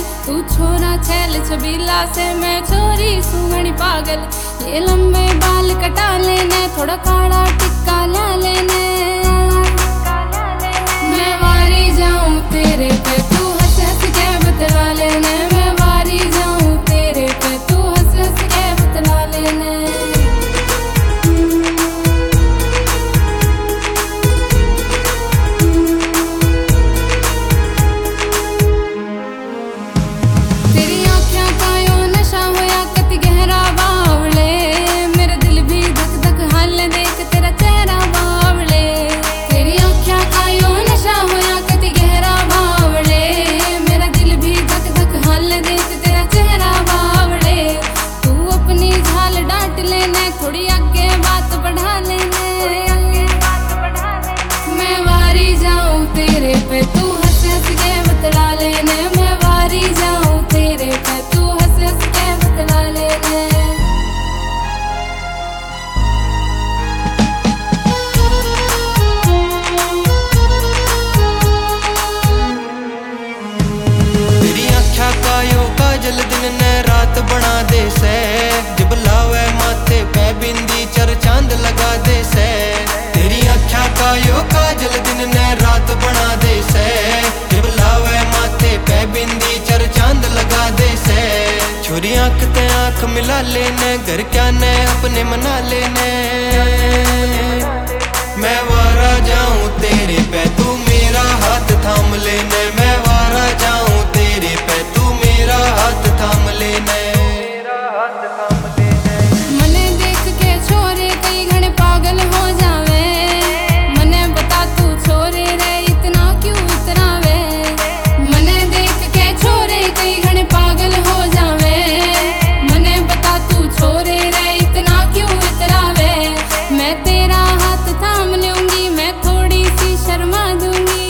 तू छोरा छैल छबीला से मैं छोरी सुगणी पागल। ये लंबे बाल कटा लेने थोड़ा काला टिक्का ला लेने। मैं वारी जाऊं तेरे पे तू हंस हंस के बतला लेने। मैं वारी जाऊं तेरे पे तू हंस हंस के बतला लेने। थोड़ी आगे बात बढ़ा लेने। मैं वारी जाऊं तेरे पे तू हंस हंस के बतला लेने। मैं वारी जाऊं तेरे पे तू हंस हंस के बतला लेने। तेरी आँखा का यो काजल दिन ने रात बना दे से। जब लावे माथे पे बिंदी चर चांद लगा दे से। तेरी आँखा का यो काजल दिन ने रात बना दे से। जब लावे माथे पे बिंदी चर चांद लगा दे से। छोरी आँख ते आँख मिला लेने घर क्या ने अपने मना लेने। मैं वारा जाऊं तेरे पे तू मेरा हाथ थाम लेने। मैं वारा जाऊं तेरे पे तू मेरा हाथ थाम लेने। मने देख के छोरे कई घने पागल हो जावे। मने बता तू छोरे रे इतना क्यों इतरावे। मने देख के छोरे कई घने पागल हो जावे। मने बता तू छोरे रे इतना क्यों इतरावे। मैं तेरा हाथ थाम लूंगी मैं थोड़ी सी शर्मा दूंगी।